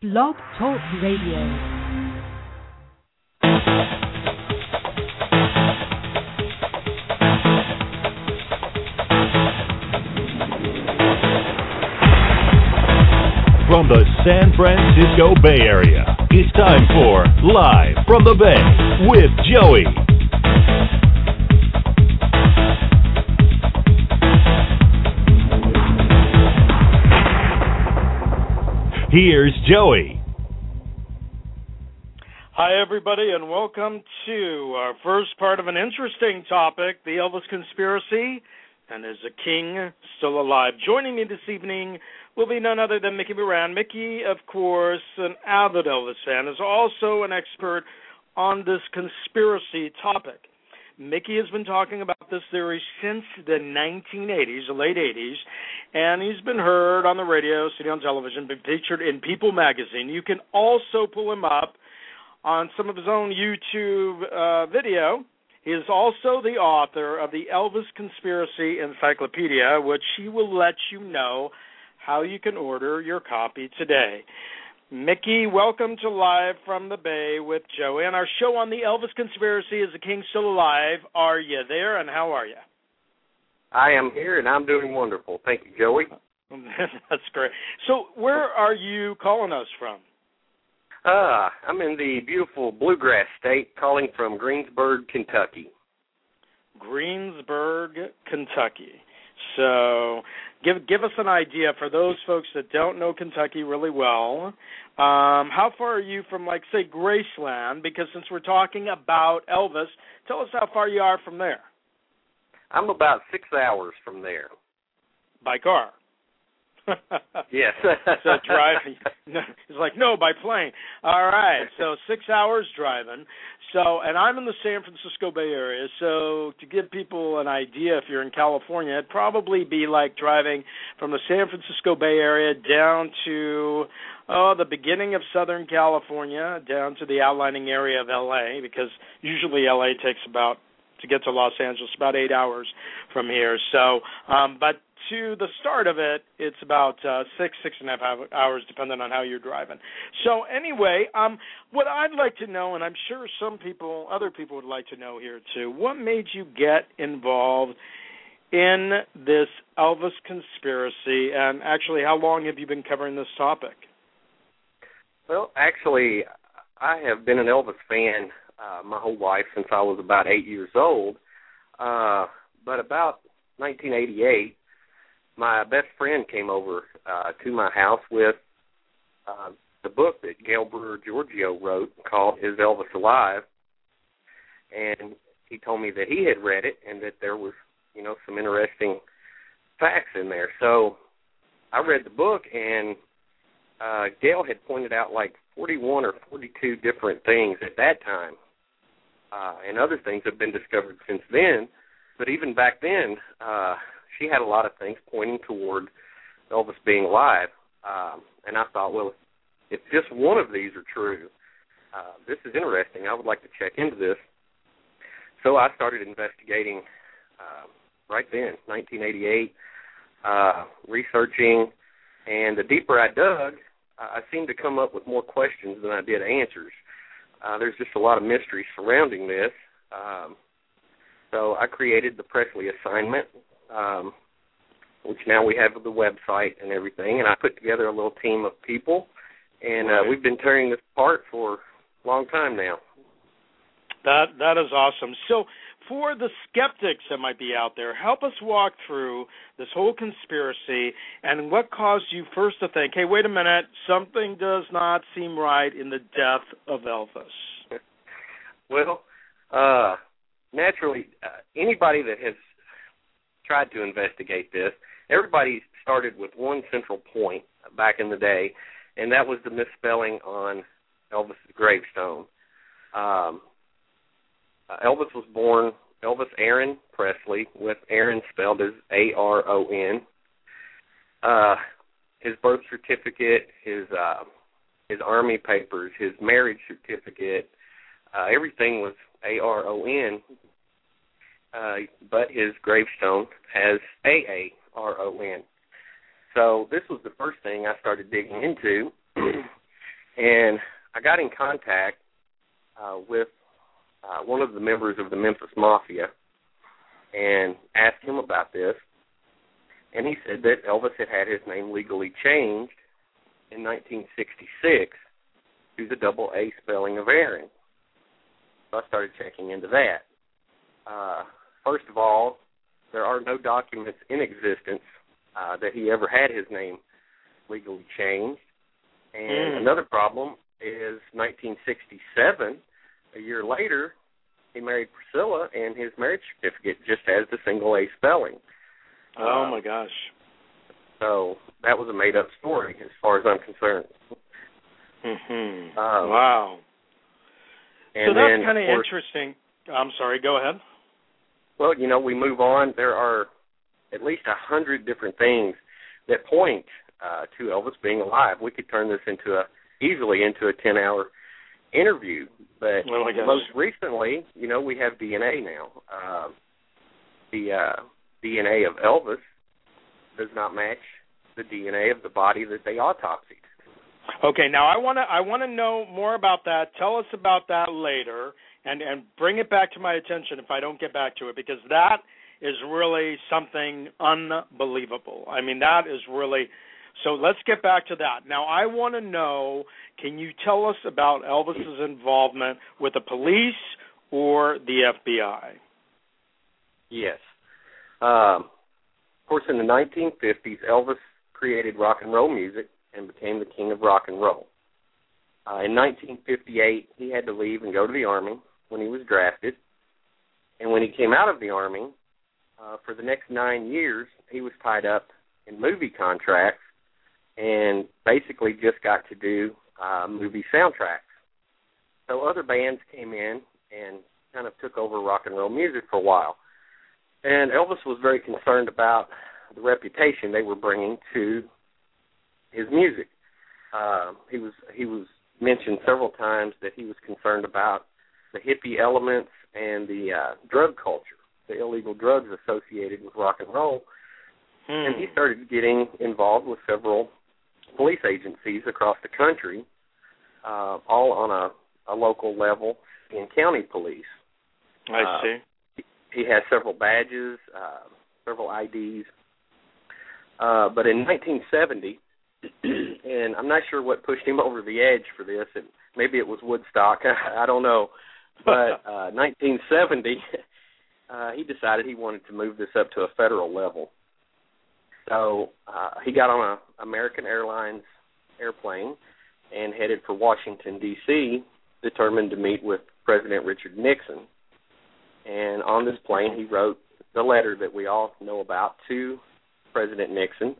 Blog Talk Radio. From the San Francisco Bay Area, it's time for Live from the Bay with Joey. Here's Joey. Hi, everybody, and welcome to our first part of an interesting topic, the Elvis conspiracy, and is the king still alive? Joining me this evening will be none other than Mickey Moran. Mickey, of course, an avid Elvis fan, is also an expert on this conspiracy topic. Mickey has been talking about this theory since the 1980s, the late 80s, and he's been heard on the radio, seen on television, been featured in People magazine. You can also pull him up on some of his own YouTube video. He is also the author of the Elvis Conspiracy Encyclopedia, which he will let you know how you can order your copy today. Mickey, welcome to Live from the Bay with Joey. And our show on the Elvis Conspiracy, Is the King Still Alive? Are you there, and how are you? I am here, and I'm doing wonderful. Thank you, Joey. That's great. So where are you calling us from? I'm in the beautiful Bluegrass State, calling from Greensburg, Kentucky. Greensburg, Kentucky. So give us an idea for those folks that don't know Kentucky really well. How far are you from, like, say, Graceland? Because since we're talking about Elvis, tell us how far you are from there. I'm about 6 hours from there. By car? Yes. So driving. It's like, no, by plane. All right. So 6 hours driving. So, and I'm in the San Francisco Bay Area. So to give people an idea, if you're in California, it'd probably be like driving from the San Francisco Bay Area down to the beginning of Southern California, down to the outlining area of L.A., because usually L.A. takes about, to get to Los Angeles, about 8 hours from here. So, but to the start of it, it's about 6.5 hours, depending on how you're driving. So anyway, what I'd like to know, and I'm sure other people would like to know here too, what made you get involved in this Elvis conspiracy, and actually, how long have you been covering this topic? Well, actually, I have been an Elvis fan my whole life, since I was about 8 years old. But about 1988, my best friend came over to my house with the book that Gail Brewer Giorgio wrote called Is Elvis Alive? And he told me that he had read it and that there was, some interesting facts in there. So I read the book, and Gail had pointed out like 41 or 42 different things at that time. And other things have been discovered since then. But even back then, she had a lot of things pointing toward Elvis being alive. And I thought, well, if just one of these are true, this is interesting. I would like to check into this. So I started investigating right then, 1988, researching. And the deeper I dug, I seemed to come up with more questions than I did answers. There's just a lot of mystery surrounding this. So I created the Presley Assignment, which now we have the website and everything, and I put together a little team of people, and we've been tearing this apart for a long time now. That is awesome. So for the skeptics that might be out there, help us walk through this whole conspiracy and what caused you first to think, hey, wait a minute, something does not seem right in the death of Elvis. Well, naturally, anybody that has tried to investigate this, everybody started with one central point back in the day, and that was the misspelling on Elvis's gravestone. Elvis was born Elvis Aaron Presley, with Aaron spelled as A-R-O-N. His birth certificate, his Army papers, his marriage certificate, everything was A-R-O-N, but his gravestone has A-A-R-O-N. So this was the first thing I started digging into, And I got in contact with one of the members of the Memphis Mafia and asked him about this. And he said that Elvis had his name legally changed in 1966 to the double A spelling of Aaron. So I started checking into that. First of all, there are no documents in existence that he ever had his name legally changed. And another problem is 1967, a year later, he married Priscilla, and his marriage certificate just has the single A spelling. Oh, my gosh. So that was a made-up story as far as I'm concerned. Wow. So that's kind of interesting. I'm sorry, go ahead. Well, you know, we move on. There are at least 100 different things that point to Elvis being alive. We could turn this easily into a 10-hour interview. But most recently, you know, we have DNA now. The DNA of Elvis does not match the DNA of the body that they autopsied. Okay, now I want to know more about that. Tell us about that later, and bring it back to my attention if I don't get back to it, because that is really something unbelievable. I mean, that is really... So let's get back to that. Now, I want to know, can you tell us about Elvis's involvement with the police or the FBI? Yes. Of course, in the 1950s, Elvis created rock and roll music and became the king of rock and roll. In 1958, he had to leave and go to the Army when he was drafted. And when he came out of the Army, for the next 9 years, he was tied up in movie contracts and basically just got to do movie soundtracks. So other bands came in and kind of took over rock and roll music for a while. And Elvis was very concerned about the reputation they were bringing to his music. He was mentioned several times that he was concerned about the hippie elements and the drug culture, the illegal drugs associated with rock and roll. And he started getting involved with several police agencies across the country, all on a local level in county police. I see. He has several badges, several IDs. But in 1970, and I'm not sure what pushed him over the edge for this, and maybe it was Woodstock, I don't know. But 1970, he decided he wanted to move this up to a federal level. So he got on an American Airlines airplane and headed for Washington, D.C., determined to meet with President Richard Nixon. And on this plane, he wrote the letter that we all know about to President Nixon.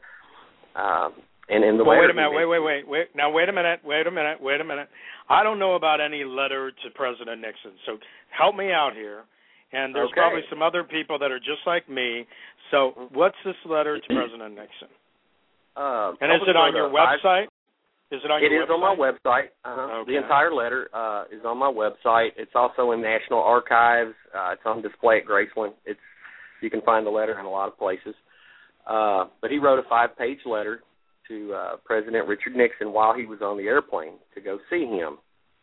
And in the letter... Wait a minute, wait. Now, wait a minute. I don't know about any letter to President Nixon, so help me out here. And there's probably some other people that are just like me. So what's this letter to President Nixon? And is it on your website? Is it on your website? It is on my website. Okay. The entire letter is on my website. It's also in National Archives. It's on display at Graceland. You can find the letter in a lot of places. But he wrote a 5-page letter to President Richard Nixon while he was on the airplane to go see him,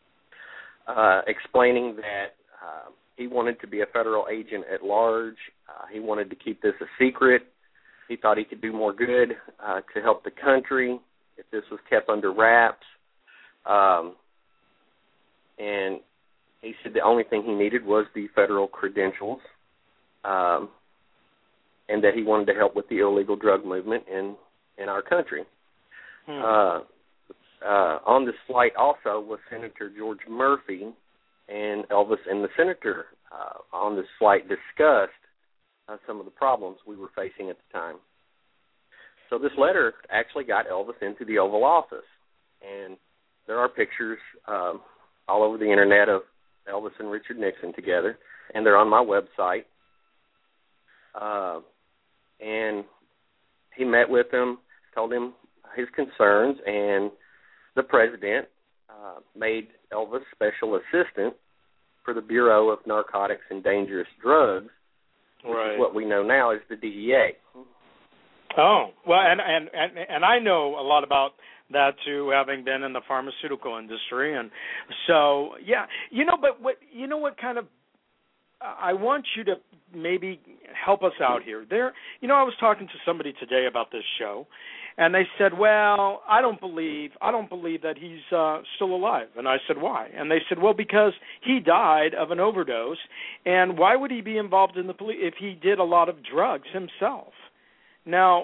explaining that he wanted to be a federal agent at large. He wanted to keep this a secret. He thought he could do more good to help the country if this was kept under wraps. And he said the only thing he needed was the federal credentials, and that he wanted to help with the illegal drug movement in our country. On this flight also was Senator George Murphy, and Elvis and the senator on this flight discussed some of the problems we were facing at the time. So this letter actually got Elvis into the Oval Office, and there are pictures all over the internet of Elvis and Richard Nixon together, and they're on my website. And he met with him, told him his concerns, and the president made Elvis special assistant for the Bureau of Narcotics and Dangerous Drugs, which is what we know now as the DEA. Oh, well, and I know a lot about that to having been in the pharmaceutical industry. And so, yeah, but what kind of, I want you to maybe help us out here. I was talking to somebody today about this show, and they said, well, I don't believe that he's still alive. And I said, why? And they said, well, because he died of an overdose, and why would he be involved in the police if he did a lot of drugs himself? Now,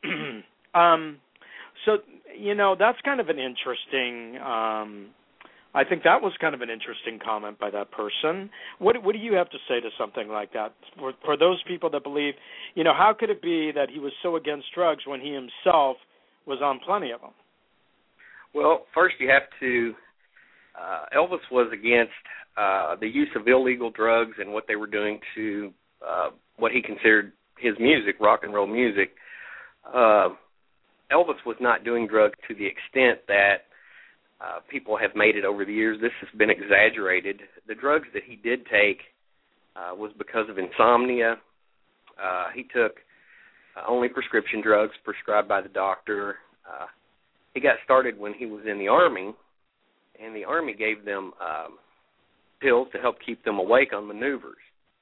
so, that's kind of an interesting, I think that was kind of an interesting comment by that person. What do you have to say to something like that? For those people that believe, how could it be that he was so against drugs when he himself was on plenty of them? Well, first you have to, Elvis was against the use of illegal drugs and what they were doing to what he considered his music, rock and roll music. Elvis was not doing drugs to the extent that people have made it over the years. This has been exaggerated. The drugs that he did take was because of insomnia. He took only prescription drugs prescribed by the doctor. He got started when he was in the Army, and the Army gave them pills to help keep them awake on maneuvers.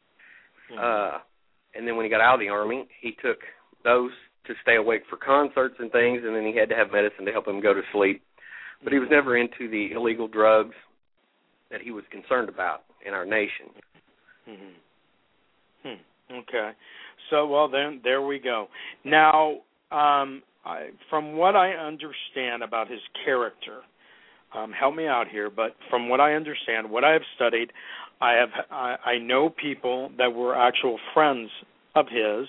And then when he got out of the Army, he took those to stay awake for concerts and things, and then he had to have medicine to help him go to sleep. But he was never into the illegal drugs that he was concerned about in our nation. Okay. So, well, then, there we go. Now, from what I understand about his character, help me out here, but from what I understand, what I have studied, I know people that were actual friends of his.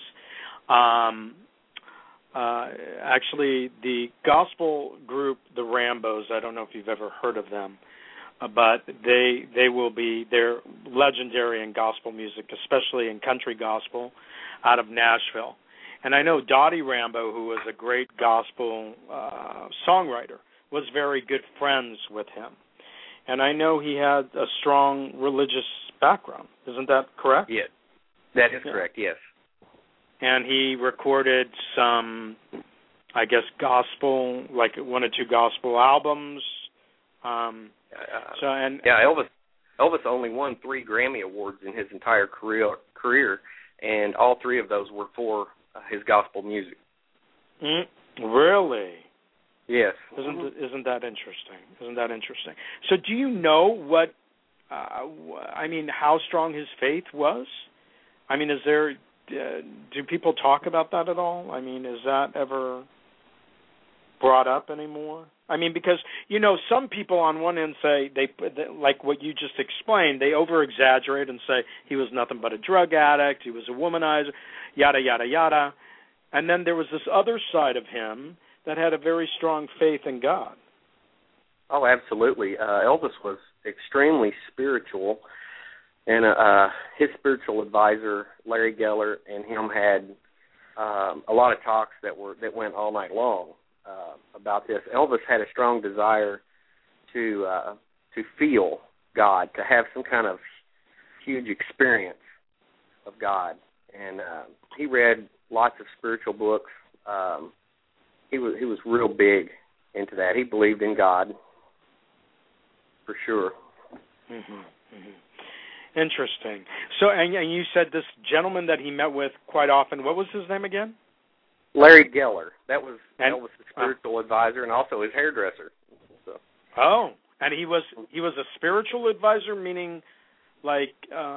Actually, the gospel group, the Rambos, I don't know if you've ever heard of them, but they're legendary in gospel music, especially in country gospel out of Nashville. And I know Dottie Rambo, who was a great gospel songwriter, was very good friends with him. And I know he had a strong religious background. Isn't that correct? Yes, that is correct, yes. And he recorded some, I guess, gospel, like 1 or 2 gospel albums. Elvis only won 3 Grammy Awards in his entire career, and all 3 of those were for his gospel music. Really? Yes. Isn't that interesting? Isn't that interesting? So do you know what, how strong his faith was? I mean, do people talk about that at all? I mean, is that ever brought up anymore? I mean, because, some people on one end say, like what you just explained, they over-exaggerate and say he was nothing but a drug addict, he was a womanizer, yada, yada, yada. And then there was this other side of him that had a very strong faith in God. Oh, absolutely. Elvis was extremely spiritual. And his spiritual advisor, Larry Geller, and him had a lot of talks that went all night long about this. Elvis had a strong desire to feel God, to have some kind of huge experience of God, and he read lots of spiritual books. He was real big into that. He believed in God, for sure. Interesting. So, and you said this gentleman that he met with quite often, what was his name again? Larry Geller. That was Elvis' spiritual advisor and also his hairdresser. So. Oh, and he was a spiritual advisor, meaning like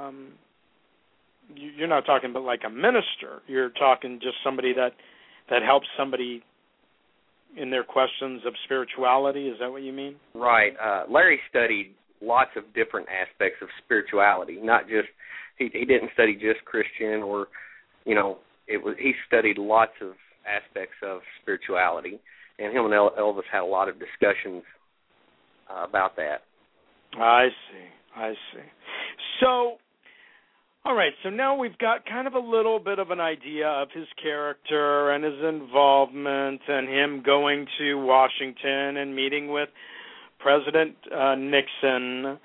you're not talking about like a minister. You're talking just somebody that helps somebody in their questions of spirituality. Is that what you mean? Right. Larry studied lots of different aspects of spirituality. Not just he didn't study just Christian or he studied lots of aspects of spirituality, and him and Elvis had a lot of discussions about that. I see. So, all right, so now we've got kind of a little bit of an idea of his character and his involvement and him going to Washington and meeting with President Nixon.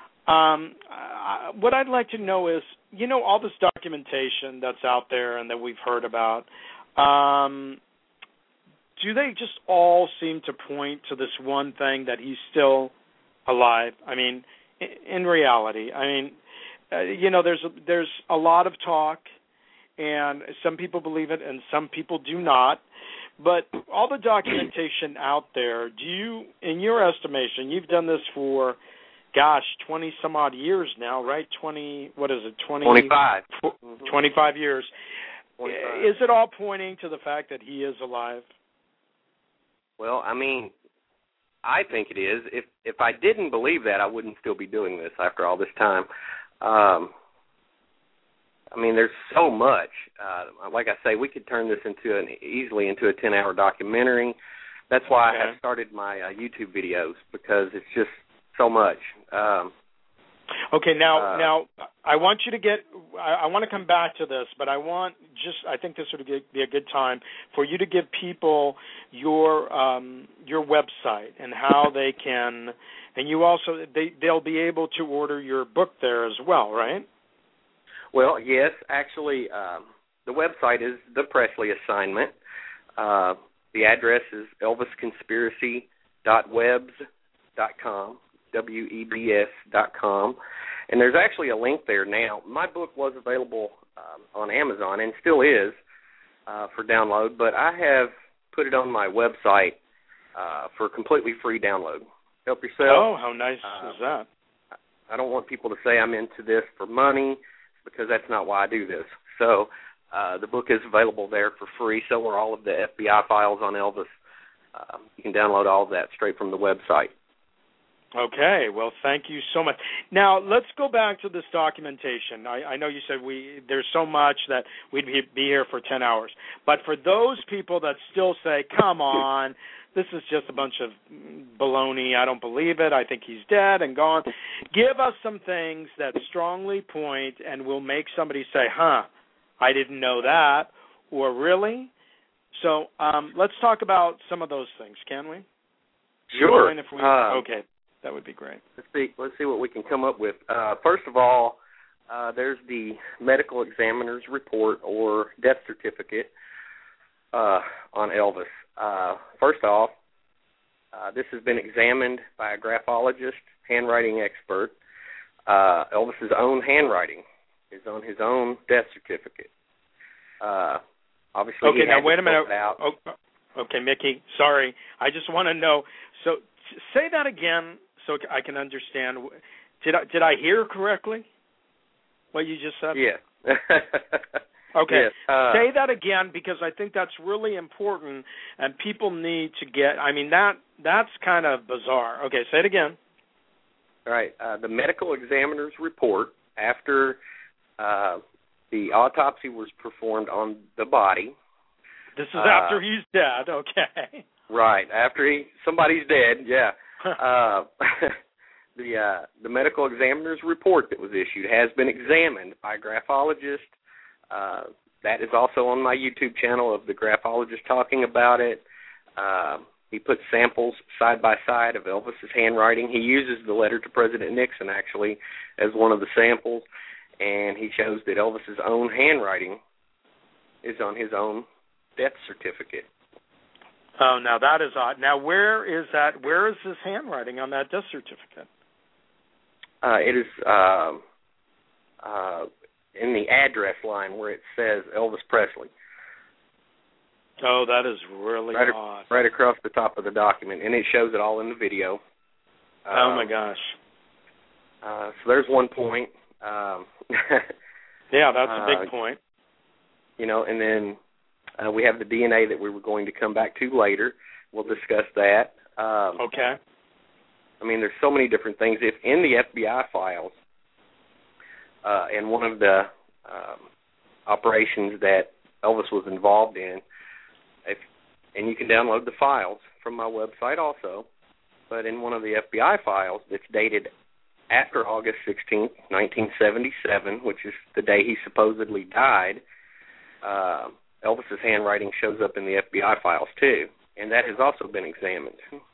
What I'd like to know is, all this documentation that's out there and that we've heard about, do they just all seem to point to this one thing, that he's still alive? I mean, in reality, I mean, there's a lot of talk, and some people believe it and some people do not. But all the documentation out there, do you, in your estimation, you've done this for, 20 some odd years now, right? 25. 25 years. 25. Is it all pointing to the fact that he is alive? Well, I mean, I think it is. If I didn't believe that, I wouldn't still be doing this after all this time. I mean, there's so much. Like I say, we could turn this easily into a 10-hour documentary. That's why I have started my YouTube videos, because it's just so much. Okay, now I want you to I want to come back to this, but I think this would be a good time for you to give people your website and how they can, and you also they'll be able to order your book there as well, right? Well, yes, actually, the website is The Presley Assignment. The address is elvisconspiracy.webs.com. WEBS.com, and there's actually a link there now. My book was available on Amazon and still is for download, but I have put it on my website for completely free download. Help yourself. Oh, how nice is that? I don't want people to say I'm into this for money, because that's not why I do this. So the book is available there for free. So are all of the FBI files on Elvis. You can download all of that straight from the website. Okay, well, thank you so much. Now, let's go back to this documentation. I know you said there's so much that we'd be here for 10 hours. But for those people that still say, come on, this is just a bunch of baloney, I don't believe it, I think he's dead and gone, give us some things that strongly point and will make somebody say, I didn't know that, or really? So let's talk about some of those things, can we? Sure. Okay. That would be great. Let's see what we can come up with. First of all, there's the medical examiner's report or death certificate on Elvis. First off, this has been examined by a graphologist, handwriting expert. Elvis's own handwriting is on his own death certificate. Obviously, okay. Now wait a minute. Okay, Mickey. Sorry, I just want to know. So say that again, so I can understand. Did I hear correctly? What you just said? Yeah. Okay. Yes. Say that again, because I think that's really important, and people need to get. I mean, that's kind of bizarre. Okay, say it again. All right. The medical examiner's report after the autopsy was performed on the body. This is after he's dead. Okay. Right. After somebody's dead. Yeah. The medical examiner's report that was issued has been examined by a graphologist. That is also on my YouTube channel of the graphologist talking about it. He puts samples side by side of Elvis's handwriting. He uses the letter to President Nixon, actually, as one of the samples, and he shows that Elvis's own handwriting is on his own death certificate. Oh, now that is odd. Now, where is that? Where is his handwriting on that death certificate? It is in the address line where it says Elvis Presley. Oh, that is really odd. Right across the top of the document, and it shows it all in the video. Oh, my gosh. So there's one point. Yeah, that's a big point. You know, and then we have the DNA that we were going to come back to later. We'll discuss that. Okay. I mean, there's so many different things. If in the FBI files, in one of the operations that Elvis was involved in, and you can download the files from my website also, but in one of the FBI files that's dated after August 16th, 1977, which is the day he supposedly died, Elvis's handwriting shows up in the FBI files too, and that has also been examined.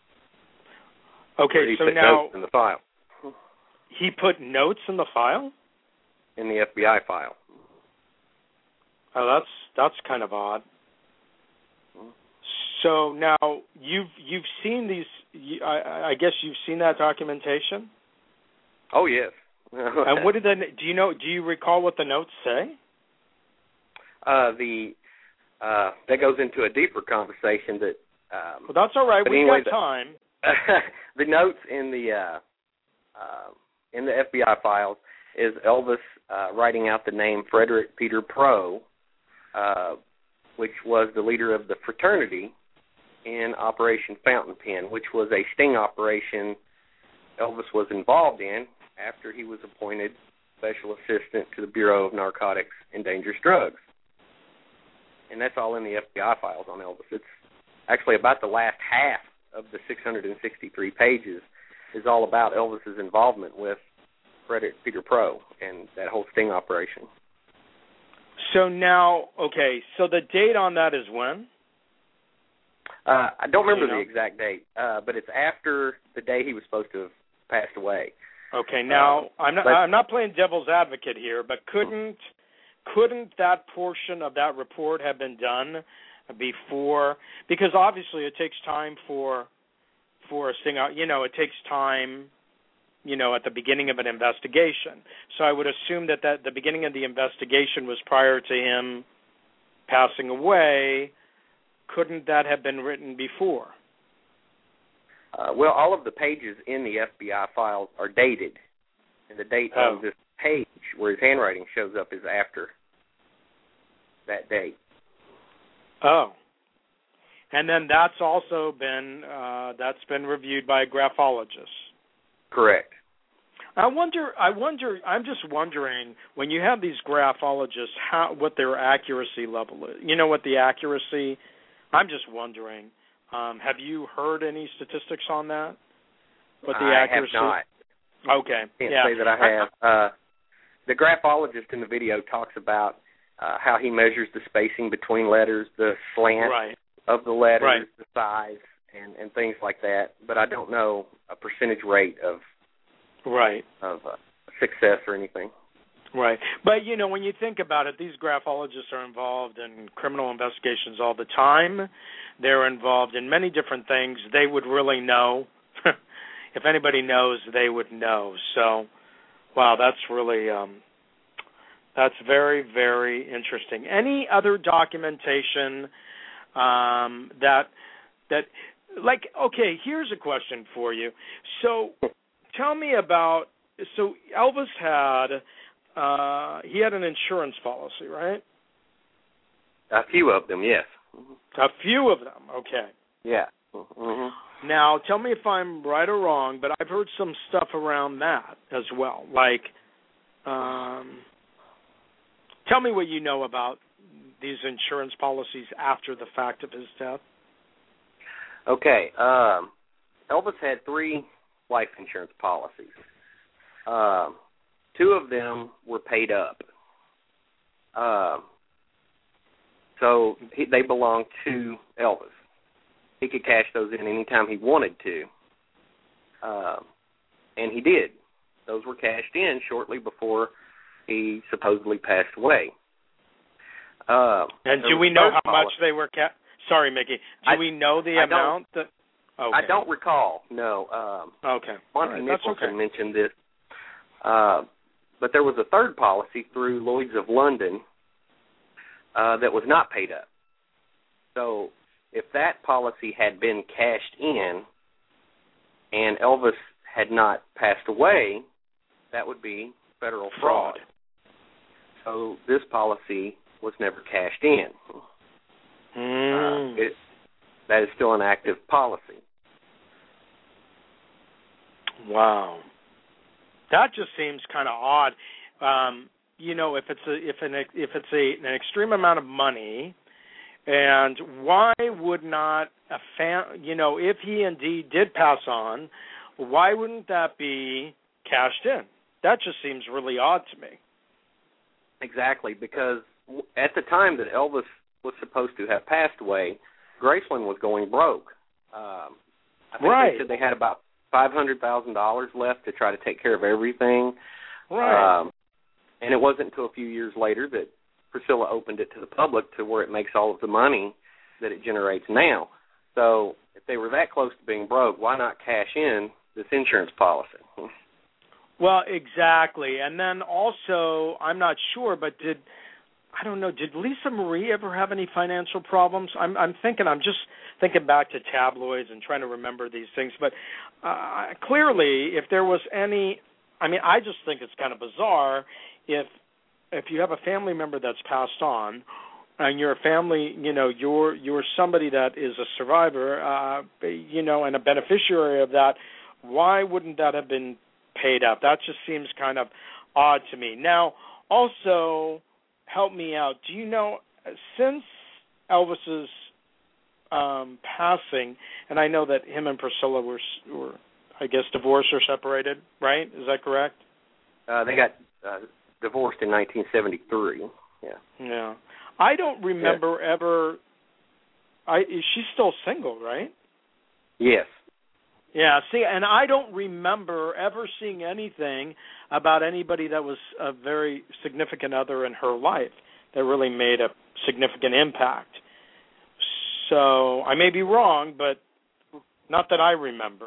Okay, so now notes in the file. He put notes in the file? In the FBI file. Oh, that's kind of odd. So now you've seen these. I guess you've seen that documentation. Oh yes. And what did do you recall what the notes say? That goes into a deeper conversation that. Well, that's all right. We've got time. The notes in the FBI files is Elvis writing out the name Frederick Peter Proe, which was the leader of the fraternity in Operation Fountain Pen, which was a sting operation Elvis was involved in after he was appointed special assistant to the Bureau of Narcotics and Dangerous Drugs. And that's all in the FBI files on Elvis. It's actually about the last half of the 663 pages is all about Elvis's involvement with Frederick Peter Proe and that whole sting operation. So now, okay, so the date on that is when? I don't remember the exact date, but it's after the day he was supposed to have passed away. Okay, now I'm not playing devil's advocate here, but couldn't that portion of that report have been done before? Because obviously it takes time for a sting out. It takes time. At the beginning of an investigation. So I would assume that the beginning of the investigation was prior to him passing away. Couldn't that have been written before? Well, all of the pages in the FBI files are dated, and the date on this page where his handwriting shows up is after that date. Oh. And then that's also been reviewed by a graphologist. Correct. I'm just wondering, when you have these graphologists, what their accuracy level is. What the accuracy, I'm just wondering, have you heard any statistics on that? What the accuracy? I have not. Okay. Can't say that I have. The graphologist in the video talks about how he measures the spacing between letters, the slant of the letters, the size, and things like that. But I don't know a percentage rate of success or anything. Right. But, when you think about it, these graphologists are involved in criminal investigations all the time. They're involved in many different things. They would really know. If anybody knows, they would know. So, wow, that's really, that's very, very interesting. Any other documentation okay, here's a question for you. So, tell me about, Elvis had, he had an insurance policy, right? A few of them, yes. A few of them, okay. Yeah. Mm-hmm. Now, tell me if I'm right or wrong, but I've heard some stuff around that as well. Like, tell me what you know about these insurance policies after the fact of his death. Okay. Elvis had 3 life insurance policies. 2 of them were paid up. So they belonged to Elvis. He could cash those in anytime he wanted to. And he did. Those were cashed in shortly before he supposedly passed away. And do we know how much they were Sorry, Mickey. Do we know the amount? Okay. I don't recall, no. Okay. Monty Nicholson mentioned this. But there was a third policy through Lloyd's of London that was not paid up. So if that policy had been cashed in and Elvis had not passed away, that would be federal fraud. So this policy was never cashed in. That is still an active policy. Wow. That just seems kind of odd. If it's an extreme amount of money, and why would not if he indeed did pass on, why wouldn't that be cashed in? That just seems really odd to me. Exactly, because at the time that Elvis was supposed to have passed away, Graceland was going broke. I think they said they had about $500,000 left to try to take care of everything. Right. And it wasn't until a few years later that Priscilla opened it to the public to where it makes all of the money that it generates now. So if they were that close to being broke, why not cash in this insurance policy? Well, exactly. And then also, I'm not sure, but did Lisa Marie ever have any financial problems? I'm just thinking back to tabloids and trying to remember these things. But clearly, if there was any, I just think it's kind of bizarre if you have a family member that's passed on, and you're a family, you're somebody that is a survivor, and a beneficiary of that. Why wouldn't that have been paid out? That just seems kind of odd to me. Now, also, help me out. Do you know, since Elvis's passing, and I know that him and Priscilla were I guess, divorced or separated, right? Is that correct? They got divorced in 1973. Yeah. I don't remember ever. She's still single, right? Yes. Yeah, see, and I don't remember ever seeing anything about anybody that was a very significant other in her life that really made a significant impact. So I may be wrong, but not that I remember.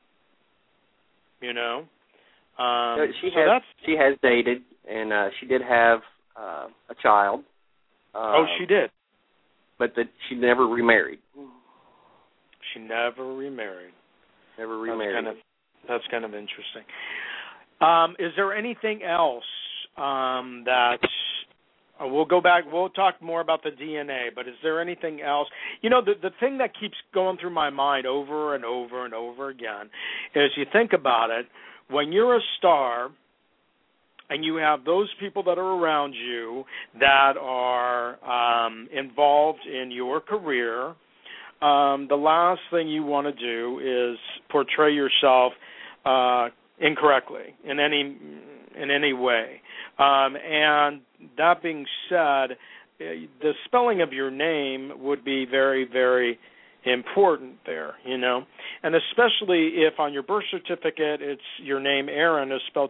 She has dated, and she did have a child. She did? But that she never remarried. She never remarried. Never remarried. That's kind of interesting. Is there anything else that we'll go back? We'll talk more about the DNA, but is there anything else? The thing that keeps going through my mind over and over and over again is, you think about it, when you're a star and you have those people that are around you that are involved in your career, the last thing you want to do is portray yourself incorrectly in any way. And that being said, the spelling of your name would be very, very important there, and especially if on your birth certificate it's your name Aaron is spelled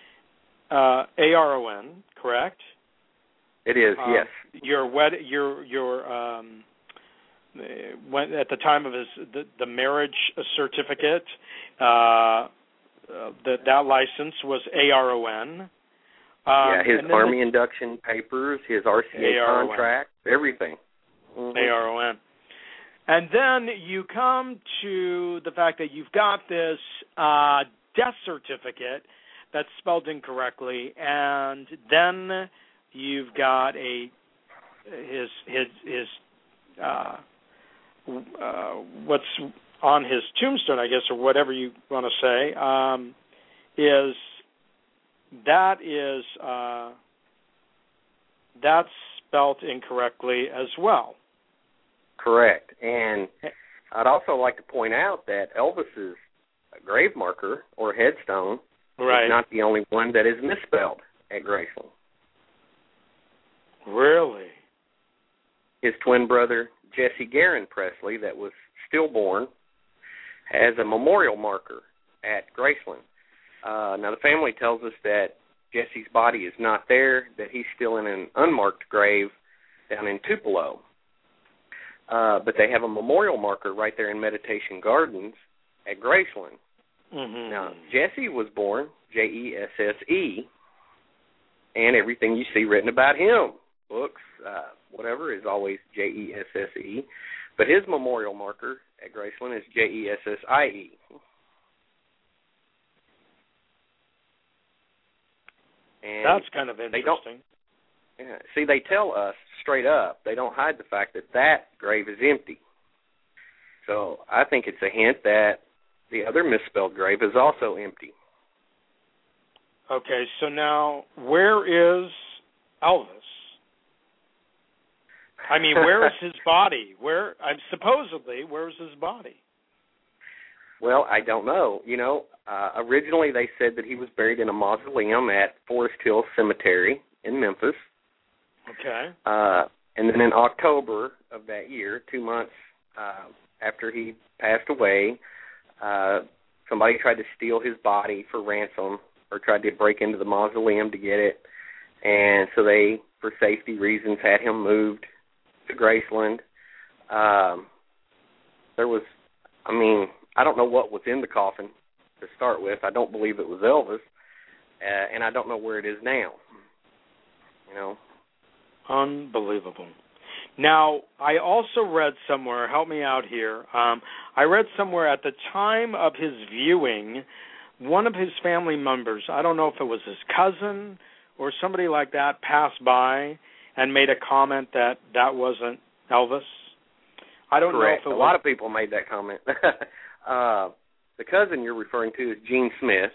Aron, correct? It is, yes. When at the time of the marriage certificate, that license was ARON. His Army induction papers, his RCA contract, everything. Mm-hmm. ARON. And then you come to the fact that you've got this death certificate that's spelled incorrectly, and then you've got his what's on his tombstone, I guess, or whatever you want to say, that's spelled incorrectly as well. Correct. And I'd also like to point out that Elvis's grave marker or headstone is not the only one that is misspelled at Graceland. Really? His twin brother, Jesse Garin Presley, that was stillborn, has a memorial marker at Graceland. Now, the family tells us that Jesse's body is not there, that he's still in an unmarked grave down in Tupelo. But they have a memorial marker right there in Meditation Gardens at Graceland. Mm-hmm. Now, Jesse was born Jesse, and everything you see written about him, books, whatever, is always Jesse. But his memorial marker at Graceland is Jesse. And that's kind of interesting. They tell us straight up, they don't hide the fact that grave is empty. So I think it's a hint that the other misspelled grave is also empty. Okay, so now where is Elvis? Where is his body? Where's his body? Well, I don't know. Originally they said that he was buried in a mausoleum at Forest Hill Cemetery in Memphis. Okay. And then in October of that year, 2 months after he passed away, somebody tried to steal his body for ransom or tried to break into the mausoleum to get it. And so they, for safety reasons, had him moved to Graceland. there was, I mean, I don't know what was in the coffin to start with. I don't believe it was Elvis, and I don't know where it is now. You know? Unbelievable. Now, I also read somewhere, help me out here, I read somewhere at the time of his viewing, one of his family members, I don't know if it was his cousin or somebody like that, passed by and made a comment that that wasn't Elvis. I don't Correct. know if it a lot of people made that comment. The cousin you're referring to is Gene Smith.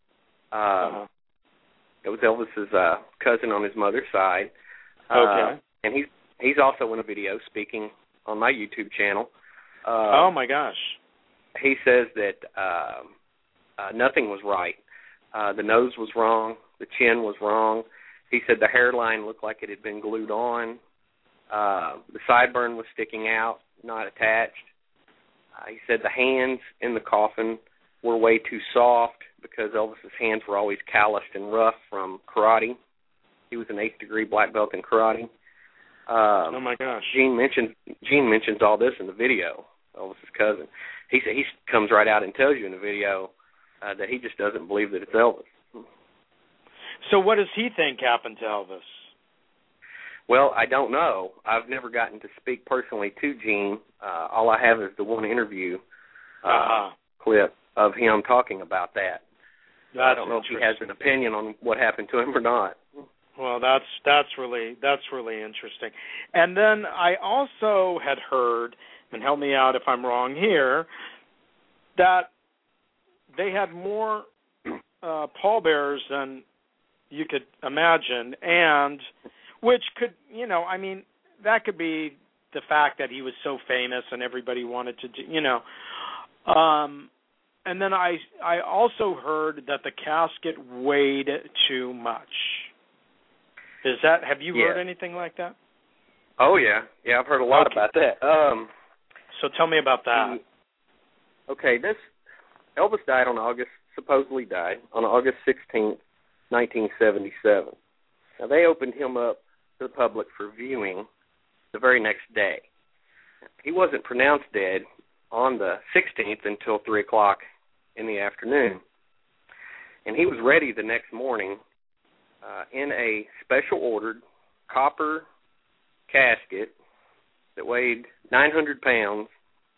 It was Elvis's cousin on his mother's side. Okay. And he's also in a video speaking on my YouTube channel. Oh, my gosh. He says that nothing was right. The nose was wrong. The chin was wrong. He said the hairline looked like it had been glued on. The sideburn was sticking out, not attached. He said the hands in the coffin were way too soft because Elvis's hands were always calloused and rough from karate. He was an 8th degree black belt in karate. Oh my gosh! Gene mentions all this in the video. Elvis's cousin. He comes right out and tells you in the video that he just doesn't believe that it's Elvis. So what does he think happened to Elvis? Well, I don't know. I've never gotten to speak personally to Gene. All I have is the one interview clip of him talking about that. I don't know if he has an opinion on what happened to him or not. Well, that's really interesting. And then I also had heard, and help me out if I'm wrong here, that they had more pallbearers than you could imagine, and which could, I mean, that could be the fact that he was so famous and everybody wanted to do, and then I also heard that the casket weighed too much. Have you heard anything like that? Oh, yeah. Yeah, I've heard a lot about that. So tell me about that. Okay, Elvis supposedly died on August 16th, 1977. Now, they opened him up to the public for viewing the very next day. He wasn't pronounced dead on the 16th until 3 o'clock in the afternoon. And he was ready the next morning in a special ordered copper casket that weighed 900 pounds.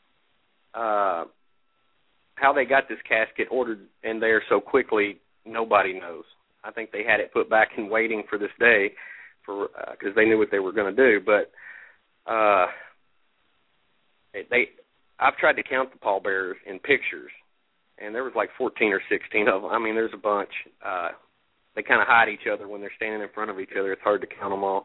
How they got this casket ordered in there so quickly, nobody knows. I think they had it put back in waiting for this day because they knew what they were going to do. But I've tried to count the pallbearers in pictures, and there was like 14 or 16 of them. I mean, there's a bunch. They kind of hide each other when they're standing in front of each other. It's hard to count them all.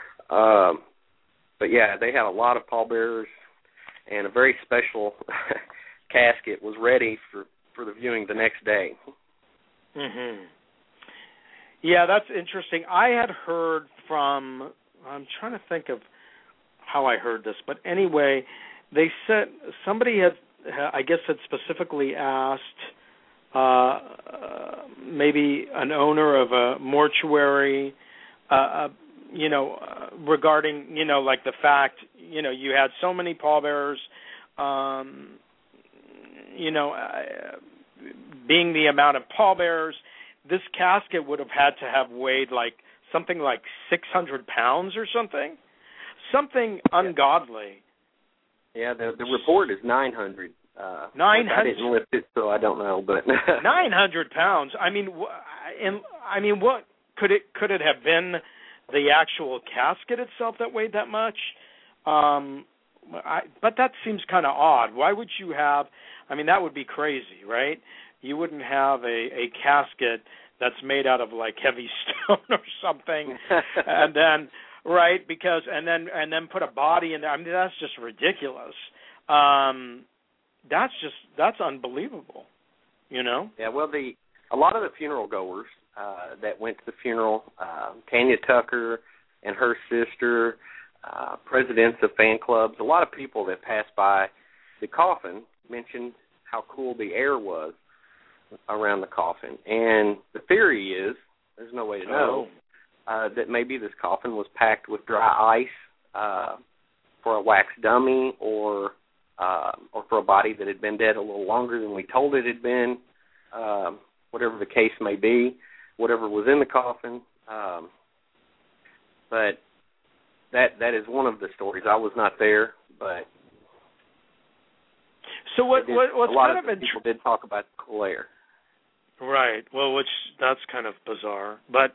But, yeah, they had a lot of pallbearers, and a very special casket was ready for the viewing the next day. Mm-hmm. Yeah, that's interesting. I had heard I'm trying to think of how I heard this, but anyway, they said somebody had specifically asked maybe an owner of a mortuary, regarding, like the fact, you had so many pallbearers, being the amount of pallbearers, this casket would have had to have weighed like something like 600 pounds or something ungodly. Yeah, the report is 900. 900. I didn't lift it, so I don't know, but 900 pounds. I mean, what could it have been? The actual casket itself that weighed that much? But that seems kind of odd. Why would you have? I mean, that would be crazy, right? You wouldn't have a casket that's made out of like heavy stone or something, and then and then put a body in there. I mean, that's just ridiculous. That's unbelievable. Yeah. Well, a lot of the funeral goers that went to the funeral, Tanya Tucker and her sister, presidents of fan clubs, a lot of people that passed by the coffin mentioned how cool the air was around the coffin. And the theory is, there's no way to know, that maybe this coffin was packed with dry ice for a wax dummy, or or for a body that had been dead a little longer than we told it had been, whatever the case may be, whatever was in the coffin. But that is one of the stories. I was not there, but so what's kind of people did talk about the cool air. Right. Well, that's kind of bizarre. But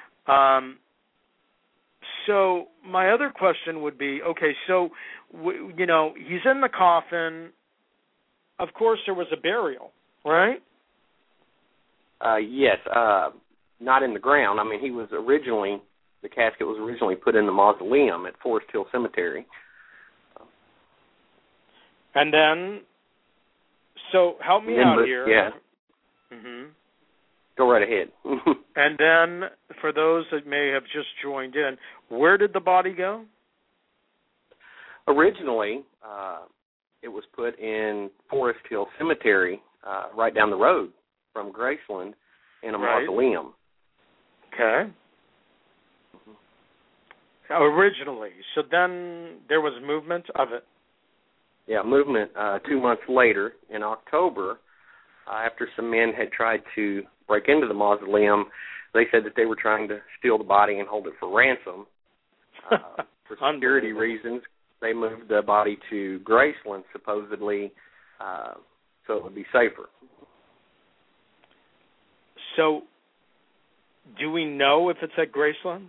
so my other question would be, okay, so he's in the coffin. Of course, there was a burial, right? Yes, not in the ground. I mean, the casket was originally put in the mausoleum at Forest Hill Cemetery. And then, so help me out here. Yeah. Mm-hmm. Go right ahead. And then, for those that may have just joined in, where did the body go? Originally, it was put in Forest Hill Cemetery, right down the road from Graceland, in a mausoleum. Okay. Originally. So then there was movement of it? Yeah, movement 2 months later, in October, after some men had tried to break into the mausoleum. They said that they were trying to steal the body and hold it for ransom. For security reasons, they moved the body to Graceland, supposedly, so it would be safer. So, do we know if it's at Graceland?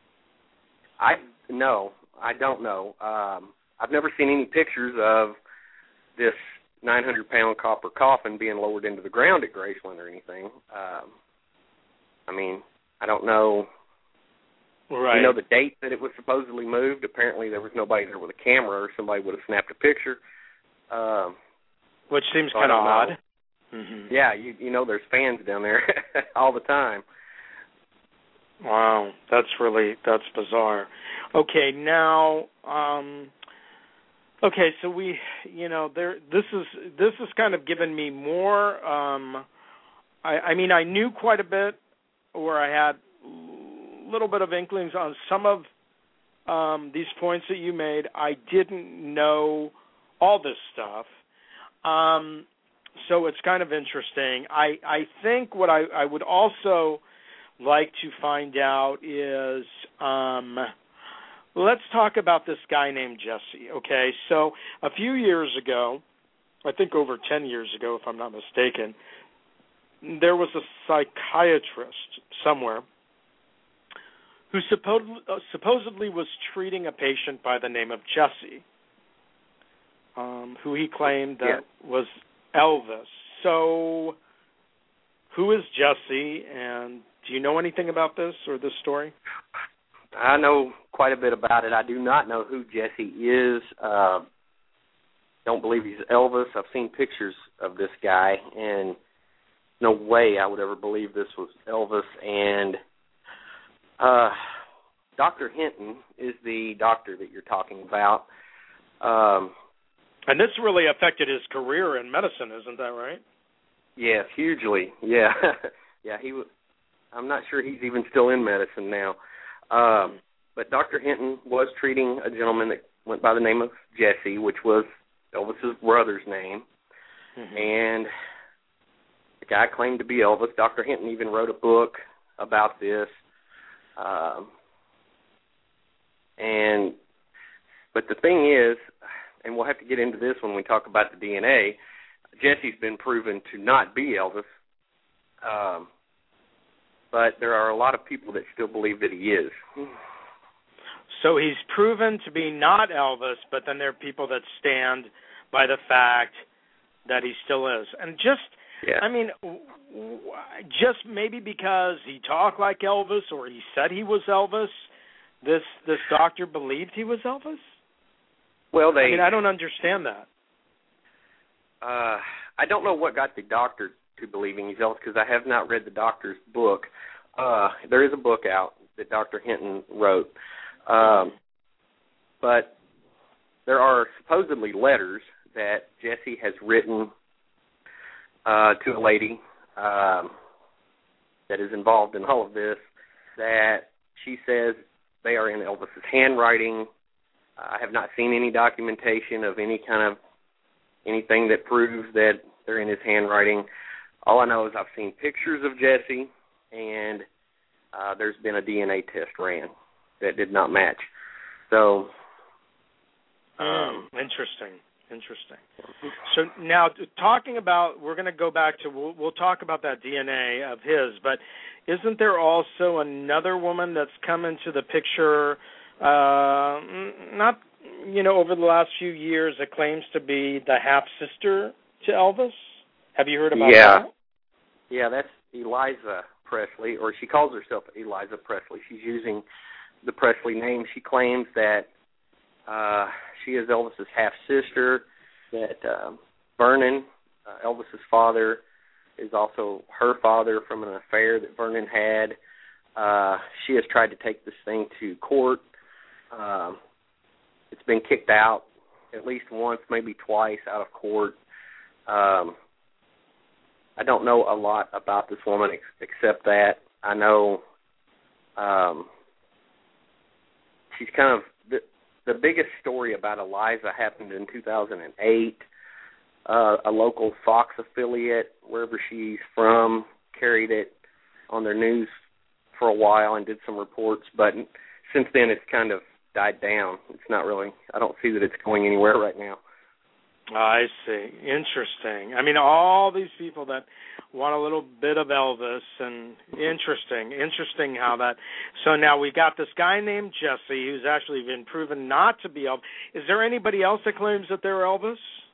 No, I don't know. I've never seen any pictures of this 900-pound copper coffin being lowered into the ground at Graceland or anything. I mean, I don't know. Right. You know the date that it was supposedly moved? Apparently there was nobody there with a camera, or somebody would have snapped a picture. Which seems kind of odd. Mm-hmm. Yeah, you know there's fans down there all the time. Wow, that's bizarre. Okay, now, so we, this is kind of given me more. I mean, I knew quite a bit, or I had a little bit of inklings on some of these points that you made. I didn't know all this stuff. So it's kind of interesting. I think what I would also like to find out is, let's talk about this guy named Jesse, okay? So a few years ago, I think over 10 years ago, if I'm not mistaken, there was a psychiatrist somewhere who supposedly was treating a patient by the name of Jesse, who he claimed that was Elvis. So who is Jesse, and do you know anything about this or this story? I know quite a bit about it. I do not know who Jesse is. Don't believe he's Elvis. I've seen pictures of this guy, and no way I would ever believe this was Elvis. And Dr. Hinton is the doctor that you're talking about. And this really affected his career in medicine, isn't that right? Yes, hugely. Yeah, yeah. I'm not sure he's even still in medicine now. But Dr. Hinton was treating a gentleman that went by the name of Jesse, which was Elvis's brother's name. Mm-hmm. And the guy claimed to be Elvis. Dr. Hinton even wrote a book about this. But the thing is, and we'll have to get into this when we talk about the DNA, Jesse's been proven to not be Elvis. But there are a lot of people that still believe that he is. So he's proven to be not Elvis, but then there are people that stand by the fact that he still is. And I mean, just maybe because he talked like Elvis or he said he was Elvis, this doctor believed he was Elvis? Well, I don't understand that. I don't know what got the doctor to believing he's Elvis, because I have not read the doctor's book. There is a book out that Dr. Hinton wrote. But there are supposedly letters that Jesse has written to a lady that is involved in all of this, that she says they are in Elvis's handwriting. I have not seen any documentation of any kind of anything that proves that they're in his handwriting. All I know is I've seen pictures of Jesse, and there's been a DNA test ran that did not match. So, interesting. So now, talking about, we're going to go back to, we'll talk about that DNA of his, but isn't there also another woman that's come into the picture, not, over the last few years, that claims to be the half-sister to Elvis? Have you heard about that? Yeah, that's Eliza Presley, or she calls herself Eliza Presley. She's using the Presley name. She claims that she is Elvis's half-sister, that Vernon, Elvis's father, is also her father from an affair that Vernon had. She has tried to take this thing to court. It's been kicked out at least once, maybe twice, out of court. I don't know a lot about this woman except that I know she's kind of the biggest story about Eliza happened in 2008. A local Fox affiliate, wherever she's from, carried it on their news for a while and did some reports. But since then, it's kind of died down. It's not really, I don't see that it's going anywhere right now. I see. Interesting. I mean, all these people that want a little bit of Elvis, and interesting how that. So now we got this guy named Jesse who's actually been proven not to be Elvis. Is there anybody else that claims that they're Elvis?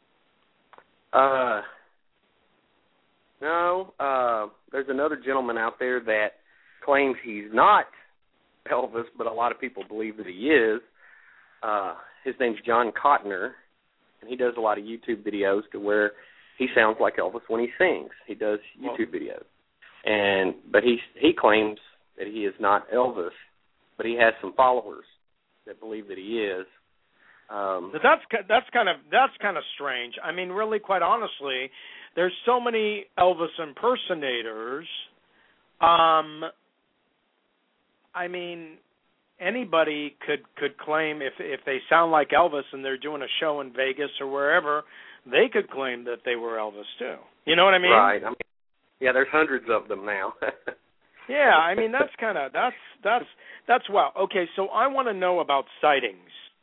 No. There's another gentleman out there that claims he's not Elvis, but a lot of people believe that he is. His name's John Cotner. And he does a lot of YouTube videos to where he sounds like Elvis when he sings. He does YouTube videos, but he claims that he is not Elvis, but he has some followers that believe that he is. That's kind of strange. I mean, really, quite honestly, there's so many Elvis impersonators. I mean, anybody could claim if they sound like Elvis and they're doing a show in Vegas or wherever, they could claim that they were Elvis too. You know what I mean? Right. I mean, yeah, there's hundreds of them now. Yeah, I mean that's wow. Okay, so I want to know about sightings.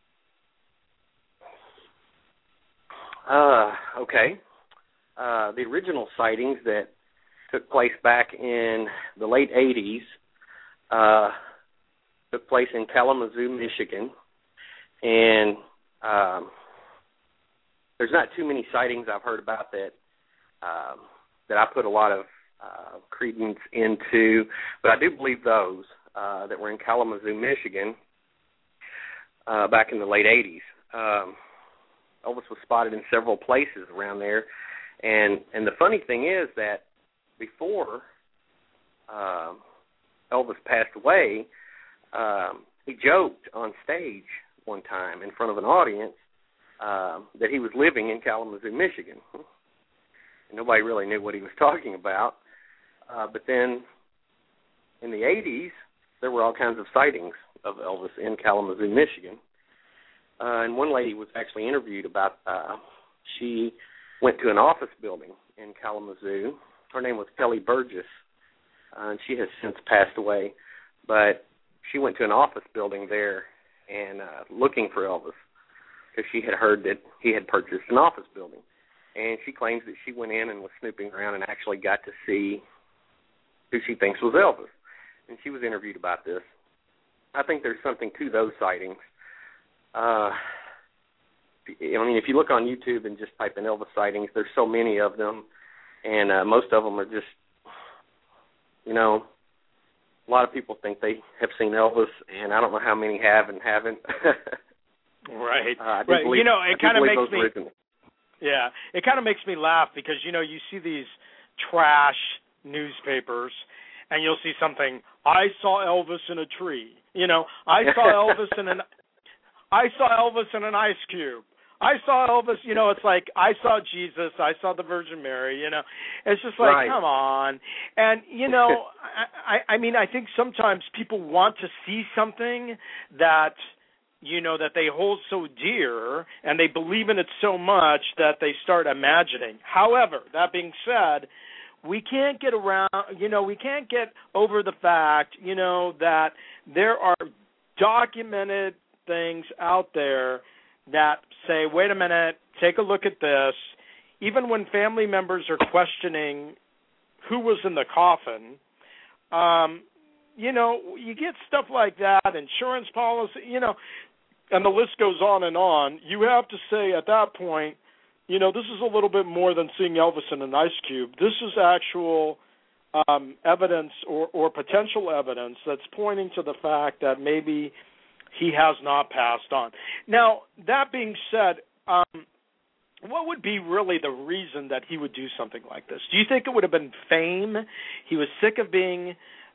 Okay. The original sightings that took place back in the late 80s took place in Kalamazoo, Michigan, and there's not too many sightings I've heard about that I put a lot of credence into, but I do believe those that were in Kalamazoo, Michigan, back in the late 80s. Elvis was spotted in several places around there, and the funny thing is that before Elvis passed away, he joked on stage one time in front of an audience that he was living in Kalamazoo, Michigan. And nobody really knew what he was talking about. But then in the 80s, there were all kinds of sightings of Elvis in Kalamazoo, Michigan. And one lady was actually interviewed about, she went to an office building in Kalamazoo. Her name was Kelly Burgess, and she has since passed away. But she went to an office building there and looking for Elvis because she had heard that he had purchased an office building. And she claims that she went in and was snooping around and actually got to see who she thinks was Elvis. And she was interviewed about this. I think there's something to those sightings. I mean, if you look on YouTube and just type in Elvis sightings, there's so many of them. And most of them are just, a lot of people think they have seen Elvis, and I don't know how many have and haven't. Right. Right. It kind of makes me. Original. Yeah, it kind of makes me laugh because you see these trash newspapers, and you'll see something. I saw Elvis in a tree. I saw Elvis in an ice cube. I saw Elvis, it's like I saw Jesus, I saw the Virgin Mary, It's just like, right. Come on. And, I mean, I think sometimes people want to see something that that they hold so dear, and they believe in it so much that they start imagining. However, that being said, we can't get over the fact, that there are documented things out there that say, wait a minute, take a look at this. Even when family members are questioning who was in the coffin, you get stuff like that, insurance policy, and the list goes on and on. You have to say at that point, this is a little bit more than seeing Elvis in an ice cube. This is actual evidence or potential evidence that's pointing to the fact that maybe he has not passed on. Now, that being said, what would be really the reason that he would do something like this? Do you think it would have been fame? He was sick of being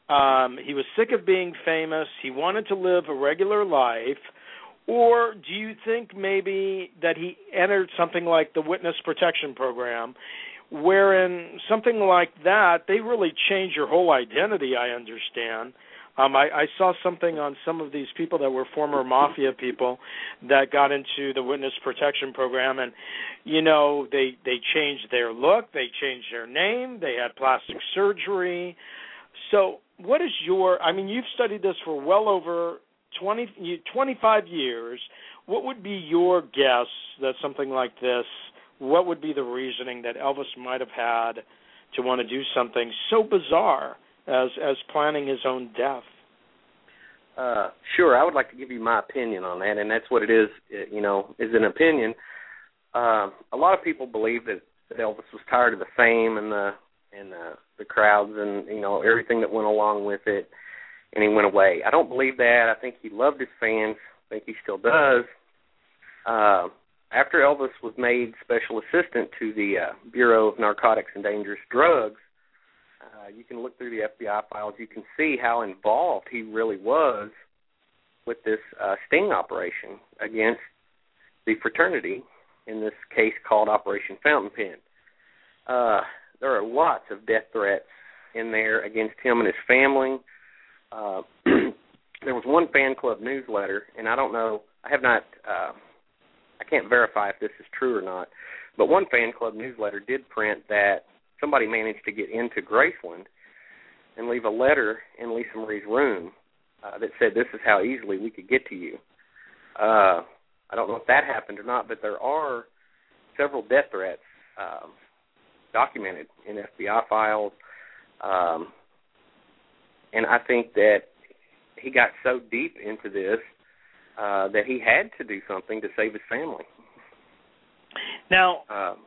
famous. He wanted to live a regular life. Or do you think maybe that he entered something like the Witness Protection Program, wherein something like that, they really change your whole identity, I understand. I saw something on some of these people that were former mafia people that got into the Witness Protection Program, and, they changed their look, they changed their name, they had plastic surgery. So what is you've studied this for well over 25 years. What would be your guess that something like this, what would be the reasoning that Elvis might have had to want to do something so bizarre as planning his own death? Sure, I would like to give you my opinion on that, and that's what it is, is an opinion. A lot of people believe that Elvis was tired of the fame and the crowds and, everything that went along with it, and he went away. I don't believe that. I think he loved his fans. I think he still does. After Elvis was made special assistant to the Bureau of Narcotics and Dangerous Drugs, you can look through the FBI files. You can see how involved he really was with this sting operation against the fraternity, in this case called Operation Fountain Pen. There are lots of death threats in there against him and his family. There was one fan club newsletter, and I don't know, I can't verify if this is true or not, but one fan club newsletter did print that somebody managed to get into Graceland and leave a letter in Lisa Marie's room that said, "This is how easily we could get to you." I don't know if that happened or not, but there are several death threats documented in FBI files. And I think that he got so deep into this that he had to do something to save his family. Now,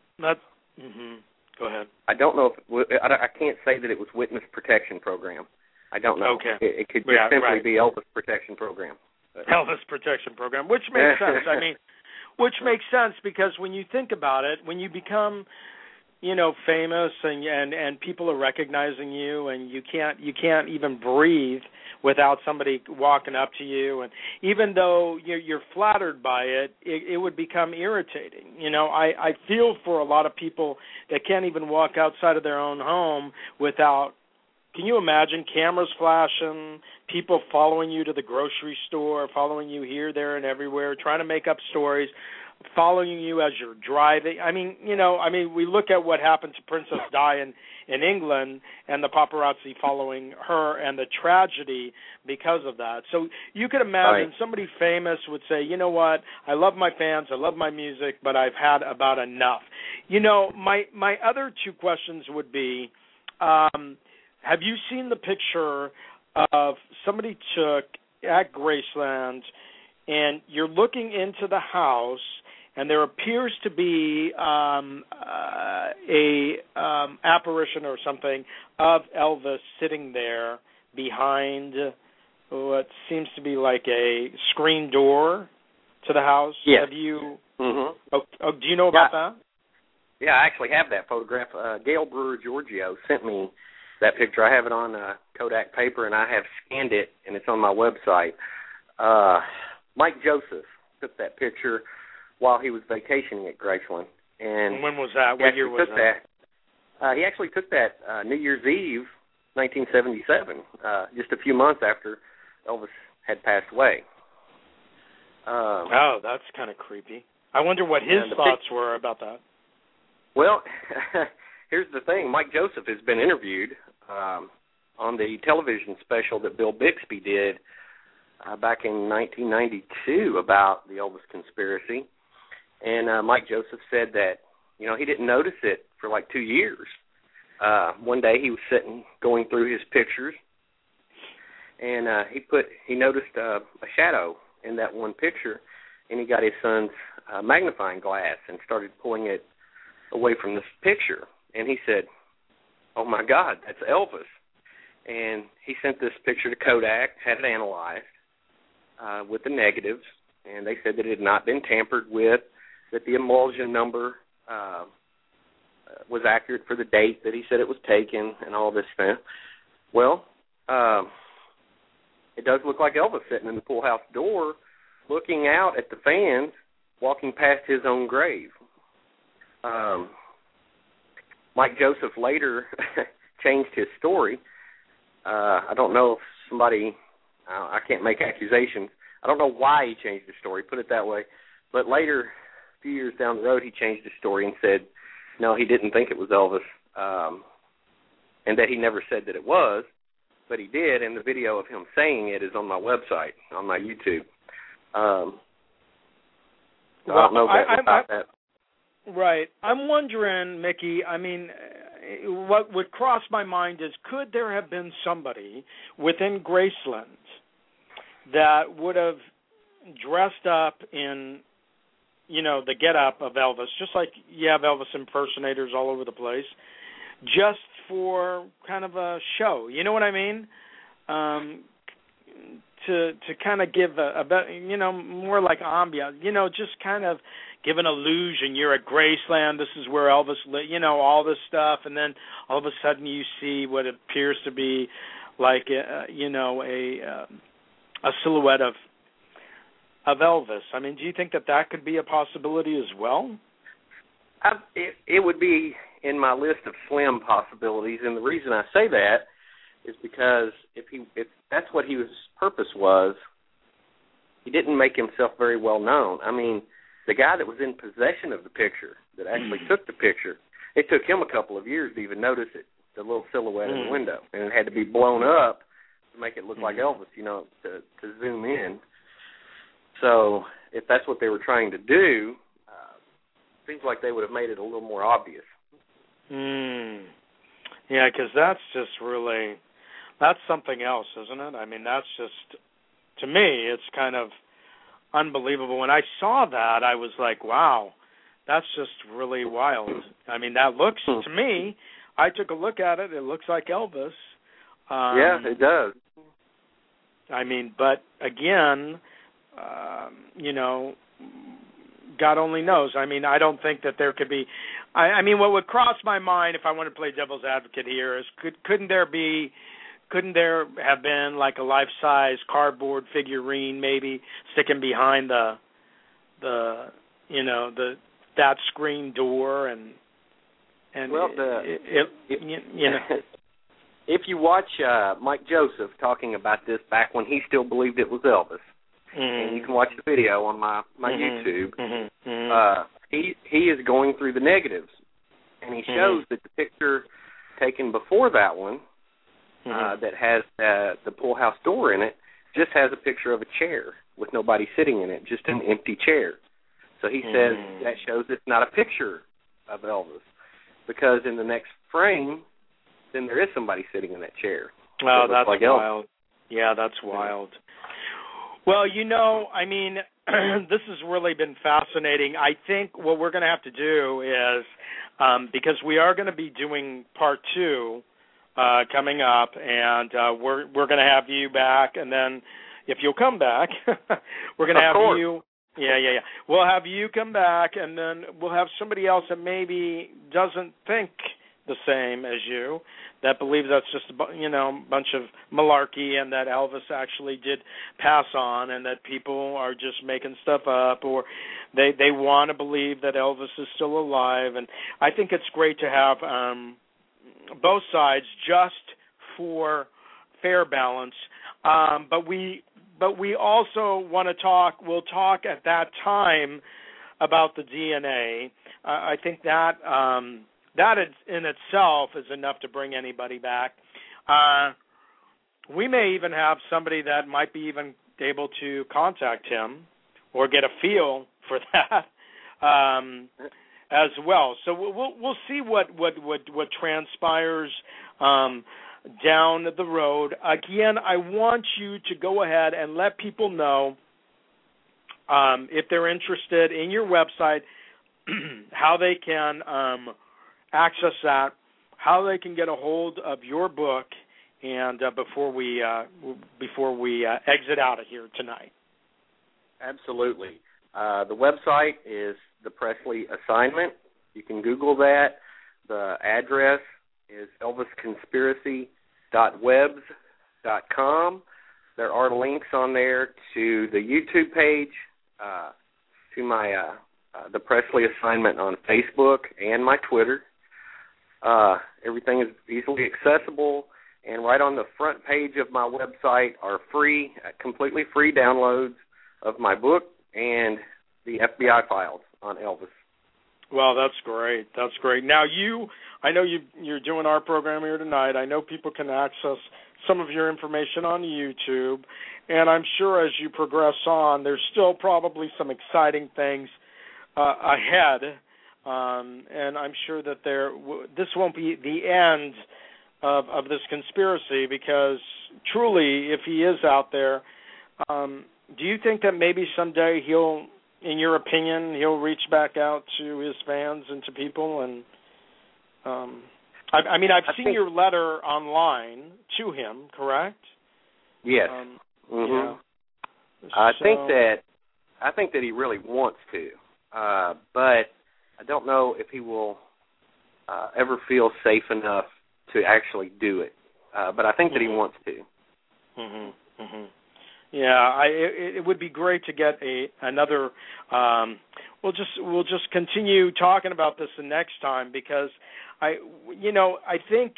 go ahead. I don't know if I can't say that it was Witness Protection Program. I don't know. Okay. It could just simply be Elvis Protection Program. Elvis Protection Program, which makes sense. Which makes sense because when you think about it, when you become famous and people are recognizing you, and you can't even breathe without somebody walking up to you, and even though you're flattered by it, it would become irritating. I feel for a lot of people that can't even walk outside of their own home without. Can you imagine cameras flashing, people following you to the grocery store, following you here, there, and everywhere, trying to make up stories, following you as you're driving? We look at what happened to Princess Di in England and the paparazzi following her and the tragedy because of that. So you could imagine somebody famous would say, you know what, I love my fans, I love my music, but I've had about enough. My other two questions would be, have you seen the picture of somebody took at Graceland, and you're looking into the house, and there appears to be a apparition or something of Elvis sitting there behind what seems to be like a screen door to the house? Yes. Have you? Mm-hmm. Do you know about that? Yeah, I actually have that photograph. Gail Brewer Giorgio sent me that picture. I have it on Kodak paper, and I have scanned it, and it's on my website. Mike Joseph took that picture while he was vacationing at Graceland. And when was that? What year was that? He actually took that New Year's Eve, 1977, just a few months after Elvis had passed away. Oh, that's kind of creepy. I wonder what his thoughts were about that. Well, here's the thing. Mike Joseph has been interviewed on the television special that Bill Bixby did back in 1992 about the Elvis conspiracy. And Mike Joseph said that, he didn't notice it for like 2 years. One day he was sitting, going through his pictures, and he noticed a shadow in that one picture, and he got his son's magnifying glass and started pulling it away from this picture. And he said, "Oh my God, that's Elvis." And he sent this picture to Kodak, had it analyzed with the negatives, and they said that it had not been tampered with, that the emulsion number was accurate for the date that he said it was taken, and all this stuff. Well, it does look like Elvis sitting in the pool house door, looking out at the fans, walking past his own grave. Mike Joseph later changed his story. I don't know if somebody, I can't make accusations. I don't know why he changed his story, put it that way. But later, a few years down the road, he changed his story and said, no, he didn't think it was Elvis, and that he never said that it was, but he did, and the video of him saying it is on my website, on my YouTube. I don't know about that. Right. I'm wondering, Mickey, what would cross my mind is, could there have been somebody within Graceland that would have dressed up in, the get-up of Elvis, just like you have Elvis impersonators all over the place, just for kind of a show, you know what I mean? To kind of give a more like ambiance, just kind of give an illusion. You're at Graceland, this is where Elvis lived, all this stuff, and then all of a sudden you see what appears to be like, a silhouette of Elvis. Do you think that could be a possibility as well? It would be in my list of slim possibilities, and the reason I say that is because if that's what his purpose was, he didn't make himself very well known. The guy that was in possession of the picture, that actually took the picture, it took him a couple of years to even notice it, the little silhouette in the window, and it had to be blown up to make it look like Elvis, to zoom in. So if that's what they were trying to do, seems like they would have made it a little more obvious. Yeah, because that's just really, that's something else, isn't it? That's just, to me, it's kind of unbelievable. When I saw that, I was like, wow, that's just really wild. That looks, to me, I took a look at it, it looks like Elvis. Yeah, it does. But again, God only knows. I don't think that there could be, what would cross my mind, if I want to play devil's advocate here, is couldn't there have been like a life-size cardboard figurine maybe sticking behind that screen door and well, if you watch Mike Joseph talking about this back when he still believed it was Elvis, and you can watch the video on my YouTube, he is going through the negatives, and he shows that the picture taken before that one, that has the pool house door in it, just has a picture of a chair with nobody sitting in it, just an empty chair. So he says that shows it's not a picture of Elvis, because in the next frame, then there is somebody sitting in that chair. Oh, that's like wild. Yeah, that's wild. Well, this has really been fascinating. I think what we're going to have to do is, because we are going to be doing part 2 coming up, and we're going to have you back, and then if you'll come back, we're going to have you. Yeah. We'll have you come back, and then we'll have somebody else that maybe doesn't think the same as you, that believes that's just a bunch of malarkey, and that Elvis actually did pass on, and that people are just making stuff up, or they want to believe that Elvis is still alive. And I think it's great to have both sides just for fair balance. But but we also want to talk. We'll talk at that time about the DNA. I think that that in itself is enough to bring anybody back. We may even have somebody that might be even able to contact him or get a feel for that as well. So we'll see what transpires down the road. Again, I want you to go ahead and let people know if they're interested in your website, how they can access that, how they can get a hold of your book, and before we exit out of here tonight. Absolutely. The website is The Presley Assignment. You can Google that. The address is elvisconspiracy.webs.com. There are links on there to the YouTube page, to my The Presley Assignment on Facebook and my Twitter. Everything is easily accessible, and right on the front page of my website are free, completely free downloads of my book and the FBI files on Elvis. Well, that's great. That's great. Now, I know you're doing our program here tonight. I know people can access some of your information on YouTube, and I'm sure as you progress on, there's still probably some exciting things ahead, and I'm sure that this won't be the end of this conspiracy, because truly, if he is out there, do you think that maybe someday he'll, in your opinion, he'll reach back out to his fans and to people? And I mean, I've seen your letter online to him, correct? Yes. Yeah. I think that he really wants to, but I don't know if he will ever feel safe enough to actually do it. But I think that he wants to. Yeah, it would be great to get another. We'll just continue talking about this the next time, because I think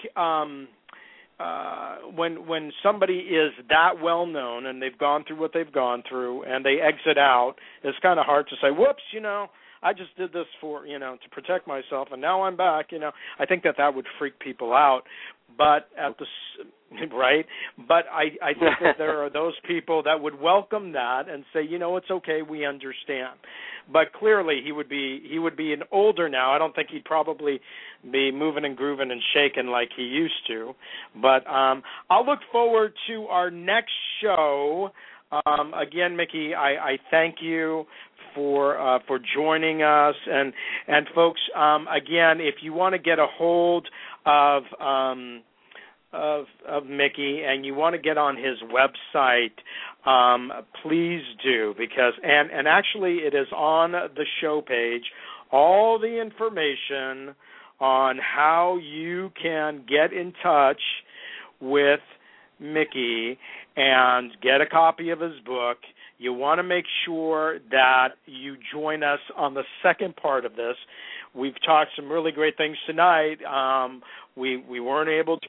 when somebody is that well known and they've gone through what they've gone through and they exit out, it's kind of hard to say, whoops, I just did this for, to protect myself, and now I'm back, I think that would freak people out. But right? But I think that there are those people that would welcome that and say, it's okay, we understand. But clearly he would be an older now. I don't think he'd probably be moving and grooving and shaking like he used to. But I'll look forward to our next show. Again, Mickey, I thank you for joining us, and folks, again, if you want to get a hold of Mickey and you want to get on his website, please do, because and actually it is on the show page, all the information on how you can get in touch with Mickey and get a copy of his book. You want to make sure that you join us on the second part of this. We've talked some really great things tonight. We weren't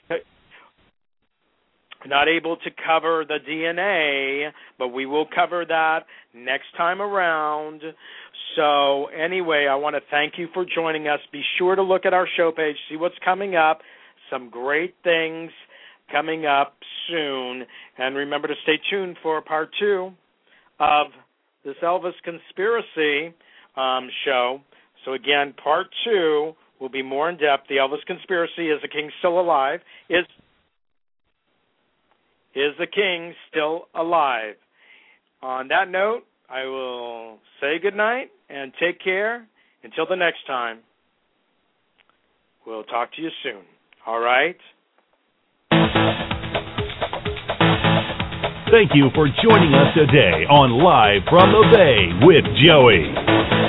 not able to cover the DNA, but we will cover that next time around. So anyway, I want to thank you for joining us. Be sure to look at our show page, see what's coming up. Some great things coming up soon. And remember to stay tuned for part 2 of this Elvis Conspiracy show. So again, part 2 will be more in depth. The Elvis Conspiracy: Is the King Still Alive? Is the King still alive? On that note, I will say goodnight and take care. Until the next time, we'll talk to you soon. All right? Thank you for joining us today on Live from the Bay with Joey.